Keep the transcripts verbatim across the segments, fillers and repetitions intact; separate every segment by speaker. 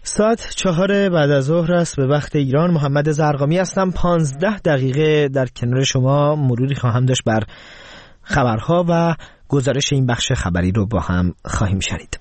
Speaker 1: ساعت چهار بعد از ظهر است به وقت ایران. محمد زرقامی هستم. پانزده دقیقه در کنار شما مروری خواهم داشت بر خبرها و گزارش این بخش خبری رو با هم خواهیم شنید.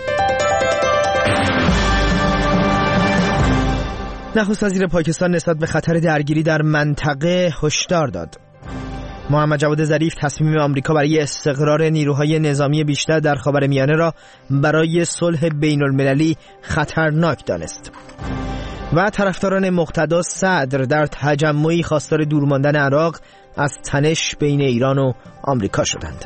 Speaker 1: نخست وزیر پاکستان نسبت به خطر درگیری در منطقه هشدار داد. محمد جواد ظریف تصمیم آمریکا برای استقرار نیروهای نظامی بیشتر در خاورمیانه را برای صلح بین المللی خطرناک دانست. و طرفداران مقتدا صدر در تجمعی خواستار دور ماندن عراق از تنش بین ایران و آمریکا شدند.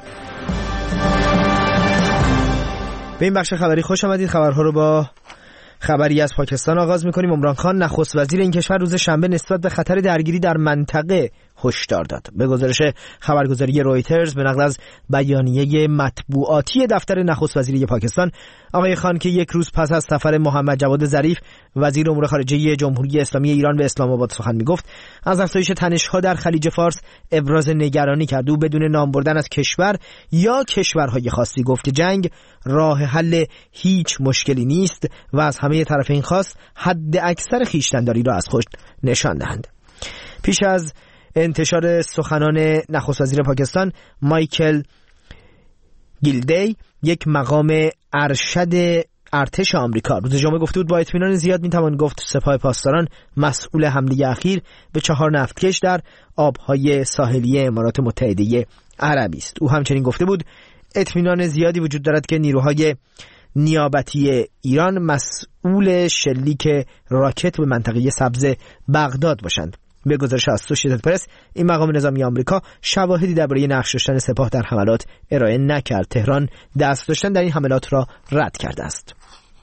Speaker 1: به این بخش خبری خوش آمدید. خبرها رو با خبری از پاکستان آغاز می‌کنیم. عمران خان نخست وزیر این کشور روز شنبه نسبت به خطر درگیری در منطقه هشدار داد. به گزارش خبرگزاری رویترز به نقل از بیانیه مطبوعاتی دفتر نخست وزیری پاکستان، آقای خان که یک روز پس از سفر محمد جواد ظریف وزیر امور خارجه جمهوری اسلامی ایران به اسلام آباد سخن میگفت، از افزایش تنش‌ها در خلیج فارس ابراز نگرانی کرد. او بدون نام بردن از کشور یا کشورهای خاصی گفت که جنگ راه حل هیچ مشکلی نیست و از همه طرفین خواست حد اکثر خویشتن‌داری را از خود نشان دهند. پیش از انتشار سخنان نخست وزیر پاکستان، مایکل گیلدی، یک مقام ارشد ارتش آمریکا، روز جمعه گفته بود با اطمینان زیاد میتوان گفت سپاه پاسداران مسئول حمله اخیر به چهار نفتکش در آبهای ساحلی امارات متحده عربی است. او همچنین گفته بود اطمینان زیادی وجود دارد که نیروهای نیابتی ایران مسئول شلیک راکت به منطقه سبز بغداد باشند. به گزارش اسوشییتد پرس، این مقام نظامی آمریکا شواهدی درباره نقش داشتن سپاه در حملات ارائه نکرد. تهران دست داشتن در این حملات را رد کرده است.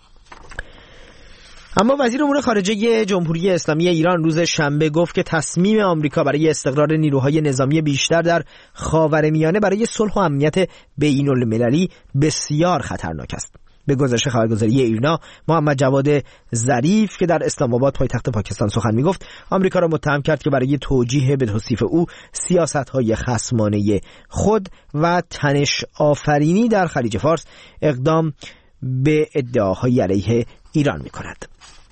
Speaker 1: اما وزیر امور خارجه جمهوری اسلامی ایران روز شنبه گفت که تصمیم آمریکا برای استقرار نیروهای نظامی بیشتر در خاورمیانه برای صلح و امنیت بین المللی بسیار خطرناک است. به گزارش خبرگزاری ایرنا، محمد جواد ظریف که در اسلام آباد پایتخت پاکستان سخن میگفت، آمریکا را متهم کرد که برای توجیه به توصیف او سیاست‌های خصمانه خود و تنش آفرینی در خلیج فارس اقدام به ادعاهای علیه ایران می‌کند.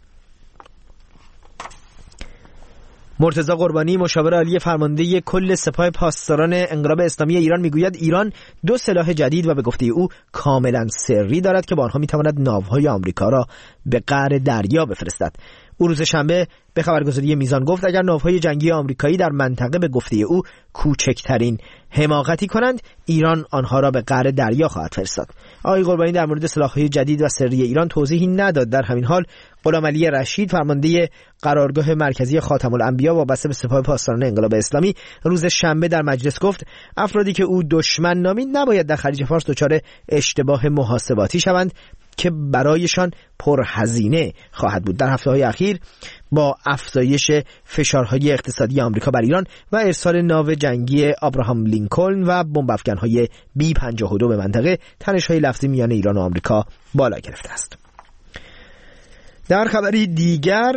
Speaker 1: مرتضی قربانی، مشاور عالی فرمانده کل سپاه پاسداران انقلاب اسلامی ایران، میگوید ایران دو سلاح جدید و به گفته او کاملا سری دارد که با آنها میتواند ناوهای آمریکا را به قعر دریا بفرستد. او روز شنبه به خبرگزاری میزان گفت اگر ناوهای جنگی آمریکایی در منطقه به گفته او کوچکترین حماقتی کنند، ایران آنها را به قعر دریا خواهد فرستاد. آقای قربانی در مورد سلاح‌های جدید و سری ایران توضیحی نداد. در همین حال غلامعلی رشید، فرمانده قرارگاه مرکزی خاتم الانبیا وابسته به سپاه پاسداران انقلاب اسلامی، روز شنبه در مجلس گفت افرادی که او دشمن نامید نباید در خلیج فارس دچار اشتباه محاسباتی شوند که برایشان پرهزینه خواهد بود. در هفته‌های اخیر با افزایش فشارهای اقتصادی آمریکا بر ایران و ارسال ناو جنگی ابراهام لینکلن و بمب افکن‌های بی پنجاه و دو به منطقه، تنش‌های لفظی میان ایران و آمریکا بالا گرفته است. در خبری دیگر،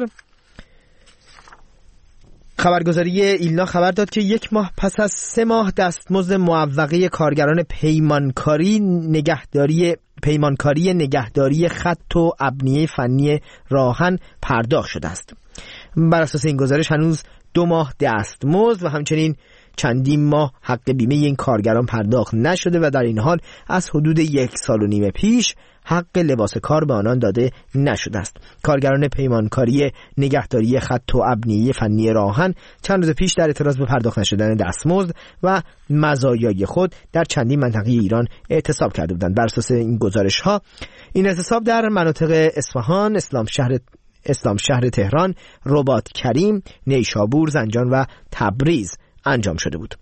Speaker 1: خبرگزاری ایلنا خبر داد که یک ماه پس از سه ماه دستمزد معوقه کارگران پیمانکاری نگهداری پیمانکاری نگهداری خط و ابنیه فنی راهن پرداخت شده است. بر اساس این گزارش هنوز دو ماه دستمزد و همچنین چندین ماه حق بیمه این کارگران پرداخت نشده و در این حال از حدود یک سال و نیم پیش حق لباس کار به آنان داده نشده است. کارگران پیمانکاری نگهداری خط و ابنیه فنی راهن چند روز پیش در اعتراض به پرداخت نشدن دستمزد و مزایای خود در چندین منطقه ایران اعتصاب کرده بودند. بر اساس این گزارش ها این اعتصاب در مناطق اصفهان، اسلام شهر اسلام شهر تهران، رباط کریم، نیشابور، زنجان و تبریز انجام شده بود.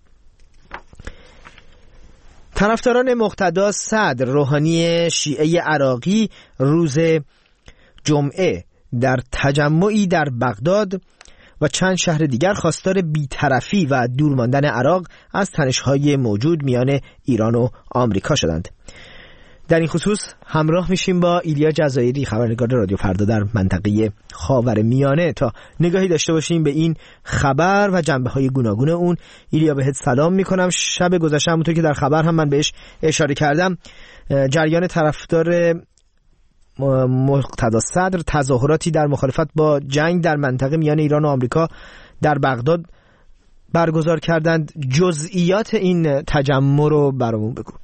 Speaker 1: طرفداران مقتدا صدر، روحانی شیعه عراقی، روز جمعه در تجمعی در بغداد و چند شهر دیگر خواستار بی‌طرفی و دور ماندن عراق از تنش‌های موجود میان ایران و آمریکا شدند. در این خصوص همراه میشیم با ایلیا جزایری، خبرنگار رادیو فردا در منطقه خاورمیانه، تا نگاهی داشته باشیم به این خبر و جنبه‌های گوناگون اون. ایلیا، بهت سلام میکنم. شب گذشته همونطور که در خبر هم من بهش اشاره کردم، جریان طرفدار مقتدا صدر تظاهراتی در مخالفت با جنگ در منطقه میان ایران و آمریکا در بغداد برگزار کردند. جزئیات این تجمع رو برامون بگو.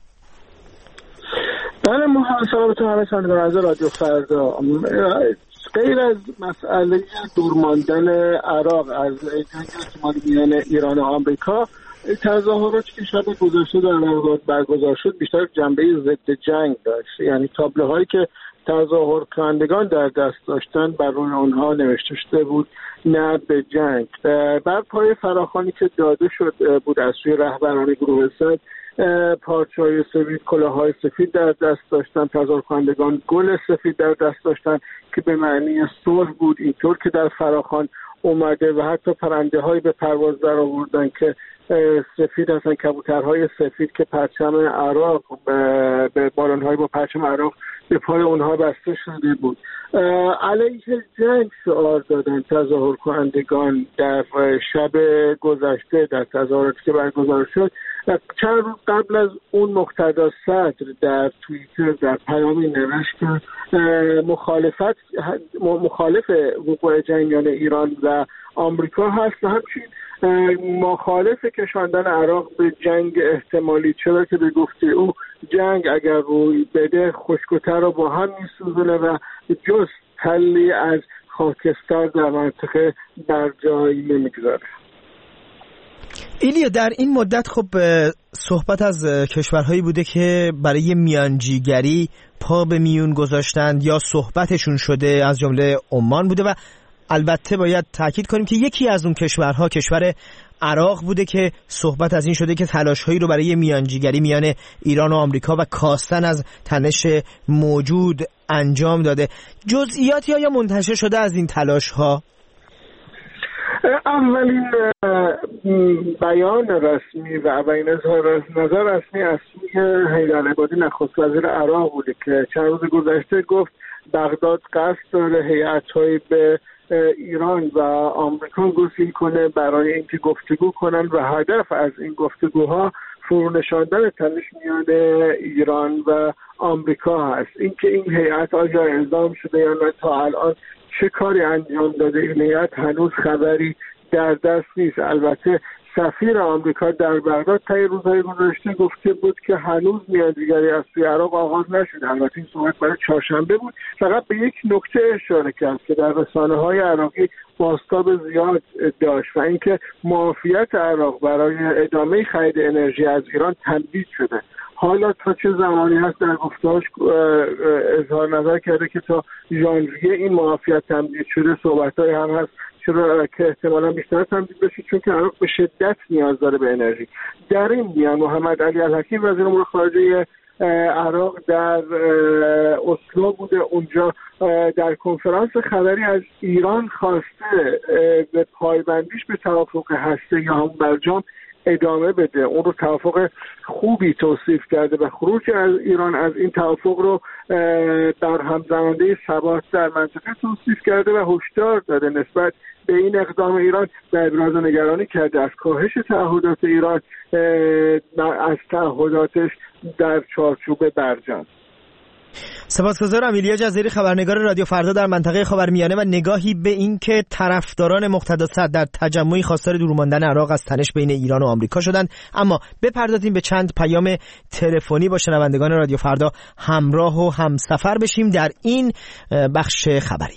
Speaker 2: بله، سلامت همه شنوندگان از رادیو فردا. غیر از مسئله دور ماندن عراق از جنگ احتمالی میان ایران و آمریکا، تظاهراتی که شب گذشته در بغداد برگزار شد بیشتر جنبه ضد جنگ داشت. یعنی تابلوهایی که تظاهر کنندگان در دست داشتن بر روی آنها نوشته شده بود نه به جنگ. بر پای فراخوانی که داده شد بود از سوی رهبران گروه صد، پارچه‌های سفید، کلاه‌های سفید در دست داشتن. تظاهر کنندگان گل سفید در دست داشتن که به معنی صلح بود. اینطور که در فراخوان اومده و حتی پرنده‌هایی به پرواز در آوردن که سفید هستن، کبوترهای سفید که پرچم عراق به بالون‌های با پرچم عراق به پای اونها بسته شده بود. علیه جنگ شعار دادن تظاهر کنندگان در شب گذشته در تظاهراتی که برگزار شد. چند روز قبل از اون مقتدا صدر در توییتر در پیامی نوشت که مخالفت مخالف وقوع جنگ میان ایران و آمریکا هست و همچنین مخالف کشاندن عراق به جنگ احتمالی، چرا که به گفته او جنگ اگر روی بده خشک‌وتر رو با هم میسوزونه و جز تلی از خاکستر در منطقه بر جایی نمیگذاره.
Speaker 1: ایلیا، در این مدت خب صحبت از کشورهایی بوده که برای میانجیگری پا به میون گذاشتند یا صحبتشون شده، از جمله عمان بوده و البته باید تاکید کنیم که یکی از اون کشورها کشور عراق بوده که صحبت از این شده که تلاش‌هایی رو برای میانجیگری میان ایران و آمریکا و کاستن از تنش موجود انجام داده. جزئیاتی آیا منتشر شده از این تلاش‌ها؟
Speaker 2: اولین بیان رسمی و اولین اظهار نظر رسمی از سوی حیدرعبادی نخست وزیر عراق بوده که چند روز گذشته گفت بغداد قصد داره هیئت‌هایی به ایران و آمریکا گسیل کنه برای اینکه گفتگو کنن و هدف از این گفتگوها فرونشاندن تنش میان ایران و آمریکا هست. اینکه این هیئت آیا اعزام شده یا نه تا الان چه کاری انجام داده این هیئت هنوز خبری در دست نیست. البته سفیر آمریکا در بغداد طی روزهای گذشته گفته بود که هنوز میانجیگری از سوی عراق آغاز نشده. البته این صحبت برای چهارشنبه بود. فقط به یک نکته اشاره کرد که در رسانه‌های عراقی بازتاب زیاد داشت و اینکه معافیت عراق برای ادامه خرید انرژی از ایران تمدید شده. حالا تا چه زمانی هست در گفته‌هاش اظهار نظر کرده که تا ژانویه این معافیت تمدید شده. صحبت‌های هم هست چرا که احتمالاً بیشتر تمدید بشه چون که عراق به شدت نیاز داره به انرژی. در این میان محمد علی الحکیم وزیر امور خارجه عراق در اسلو بوده. اونجا در کنفرانس خبری از ایران خواسته به پایبندیش به توافق هسته یا هم برجام ادامه بده. اون رو توافق خوبی توصیف کرده و خروج از ایران از این توافق رو در همزمانده ثبات در منطقه توصیف کرده و هشدار داده نسبت به این اقدام ایران و ابراز نگرانی کرده از کاهش تعهدات ایران از تعهداتش در چارچوب برجام.
Speaker 1: سپاسگزارم. ایلیا جزیری، خبرنگار رادیو فردا در منطقه خاورمیانه و نگاهی به این که طرفداران مقتدا صدر در تجمعی خواستار دور ماندن عراق از تنش بین ایران و آمریکا شدند. اما بپردازیم به چند پیام تلفنی با شنوندگان رادیو فردا همراه و همسفر بشیم در این بخش خبری.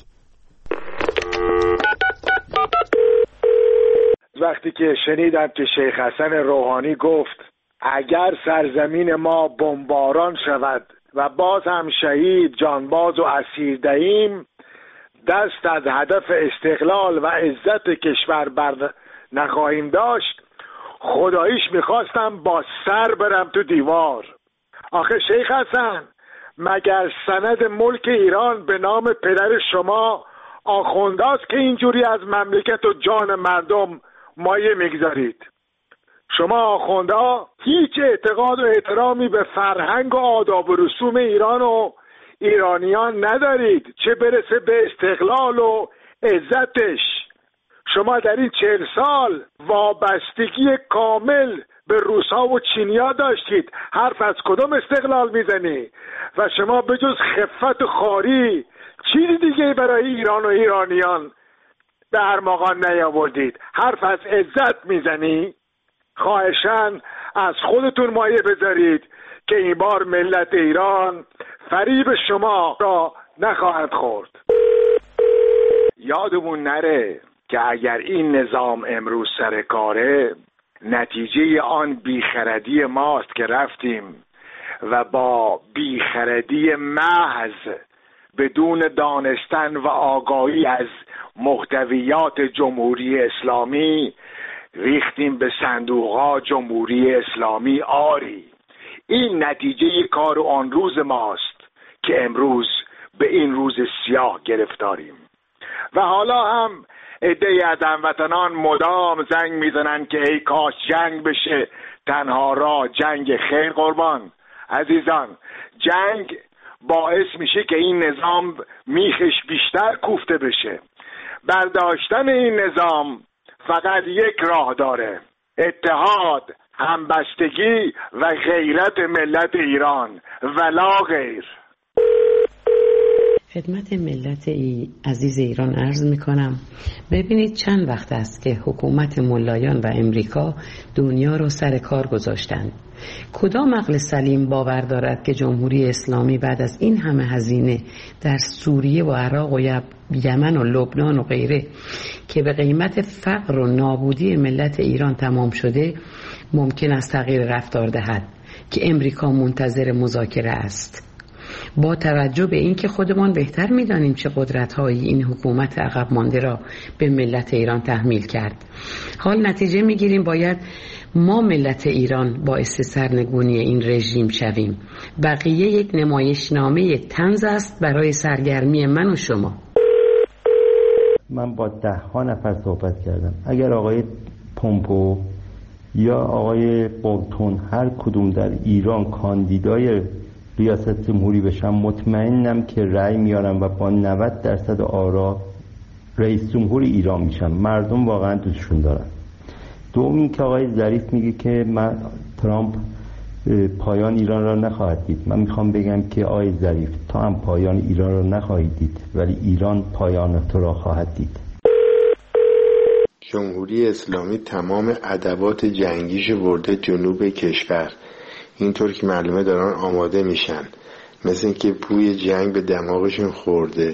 Speaker 3: وقتی که شنیدم که شیخ حسن روحانی گفت اگر سرزمین ما بمباران شود و باز هم شهید جانباز و اسیر دهیم دست از هدف استقلال و عزت کشور بر نخواهیم داشت، خداییش میخواستم با سر برم تو دیوار. آخه شیخ حسن، مگر سند ملک ایران به نام پدر شما آخونداست که اینجوری از مملکت و جان مردم مایه میگذارید؟ شما آخوندا هیچ اعتقاد و احترامی به فرهنگ و آداب و رسوم ایران و ایرانیان ندارید، چه برسه به استقلال و عزتش. شما در این چهل سال وابستگی کامل به روس‌ها و چینی‌ها داشتید. حرف از کدوم استقلال میزنی؟ و شما بجز خفت خاری چیزی دیگه برای ایران و ایرانیان به ارمغان نیاوردید. حرف از عزت میزنی؟ خواهشاً از خودتون مایه بذارید که این بار ملت ایران فریب شما را نخواهد خورد. یادمون نره که اگر این نظام امروز سر کاره، نتیجه آن بیخردی ماست که رفتیم و با بیخردی محض بدون دانستن و آگاهی از محتویات جمهوری اسلامی ریختیم به صندوق‌ها جمهوری اسلامی آری. این نتیجه کار آن روز ماست که امروز به این روز سیاه گرفتاریم. و حالا هم عده‌ای از هموطنان مدام زنگ میزنن که ای کاش جنگ بشه، تنها راه جنگ. خیر قربان عزیزان، جنگ باعث میشه که این نظام میخش بیشتر کوفته بشه. برداشتن این نظام فقط یک راه داره: اتحاد، همبستگی و غیرت ملت ایران، ولا غیر.
Speaker 4: خدمت ملت ای عزیز ایران عرض می کنم ببینید چند وقت است که حکومت ملایان و امریکا دنیا را سر کار گذاشتند. کدام عقل سلیم باور دارد که جمهوری اسلامی بعد از این همه هزینه در سوریه و عراق و یمن و لبنان و غیره که به قیمت فقر و نابودی ملت ایران تمام شده ممکن است تغییر رفتار دهد که امریکا منتظر مذاکره است؟ با توجه به اینکه خودمان بهتر می‌دانیم چه قدرت‌هایی این حکومت عقب مانده را به ملت ایران تحمیل کرد، حال نتیجه می‌گیریم باید ما ملت ایران باعث سرنگونی این رژیم شویم. بقیه یک نمایشنامه طنز است برای سرگرمی من و شما.
Speaker 5: من با ده ها نفر صحبت کردم. اگر آقای پومپو یا آقای بولتون هر کدوم در ایران کاندیدای ریاست جمهوری بشن، مطمئنم که رأی میارم و با نود درصد آرا رئیس جمهور ایران میشم. مردم واقعا دوستشون دارن. دومی که آقای ظریف میگه که من ترامپ پایان ایران را نخواهد دید. من میخوام بگم که آقای ظریف تا هم پایان ایران را نخواهید دید، ولی ایران پایان تو را خواهد دید.
Speaker 6: جمهوری اسلامی تمام ادوات جنگیش ورده جنوب کشور، اینطور که معلومه دارن آماده میشن، مثل این که بوی جنگ به دماغشون خورده.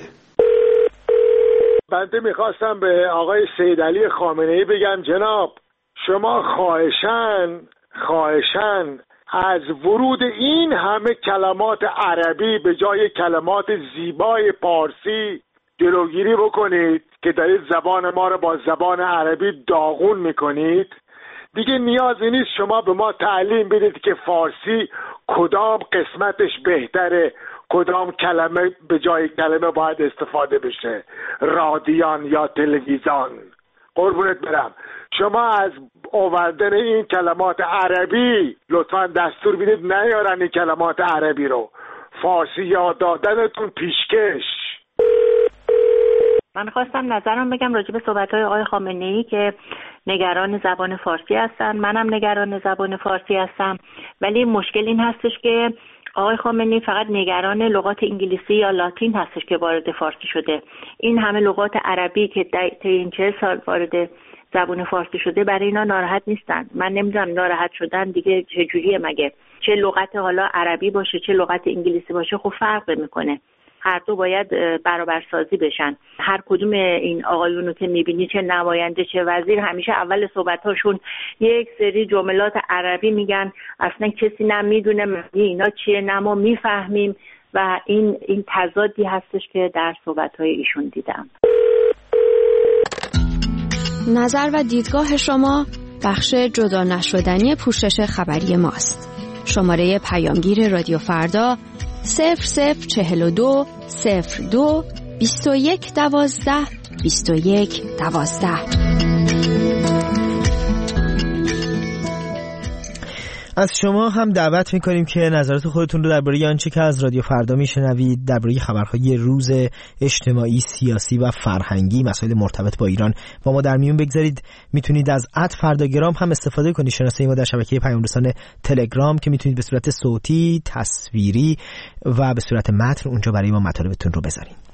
Speaker 3: بنده میخواستم به آقای سید علی خامنه‌ای بگم جناب شما خواهشاً خواهشاً از ورود این همه کلمات عربی به جای کلمات زیبای پارسی جلوگیری بکنید که دارید زبان ما رو با زبان عربی داغون میکنید. دیگه نیازی نیست شما به ما تعلیم بدید که فارسی کدام قسمتش بهتره، کدام کلمه به جای کلمه باید استفاده بشه، رادیان یا تلویزیون. قربونت برم شما از آوردن این کلمات عربی لطفاً دستور بدید نیارن این کلمات عربی رو. فارسی یاد دادنتون پیشکش.
Speaker 7: من خواستم نظرم بگم راجع به صحبت‌های آقای خامنه‌ای که نگران زبان فارسی هستن. منم نگران زبان فارسی هستم، ولی مشکل این هستش که آقای خامنه‌ای فقط نگران لغات انگلیسی یا لاتین هستش که وارد فارسی شده. این همه لغات عربی که طی این چهل سال وارد زبان فارسی شده برای اینا ناراحت نیستن. من نمیدونم ناراحت شدن دیگه چجوریه، مگه چه لغت حالا عربی باشه چه لغت انگلیسی باشه خب فرق میکنه. هر دو باید برابر سازی بشن. هر کدوم این آقایونو که میبینی چه نماینده چه وزیر همیشه اول صحبتاشون یک سری جملات عربی میگن، اصلا کسی نمیدونه معنی اینا چیه، نه ما میفهمیم و این این تضادی هستش که در صحبت‌های ایشون دیدم.
Speaker 8: نظر و دیدگاه شما بخش جدا نشدنی پوشش خبری ماست. شماره پیامگیر رادیو فردا صفر صفر چهل و دو صفر دو بیست و یک دوازده بیست و یک دوازده.
Speaker 1: از شما هم دعوت میکنیم که نظرات خودتون رو درباره آنچه که از رادیو فردا میشنوید درباره خبرهای روز اجتماعی، سیاسی و فرهنگی، مسائل مرتبط با ایران با ما در میون بگذارید. میتونید از ات فرداگرام هم استفاده کنید، شناسه ما در شبکه پیام رسان تلگرام که میتونید به صورت صوتی، تصویری و به صورت متن اونجا برای ما مطالبتون رو بذارید.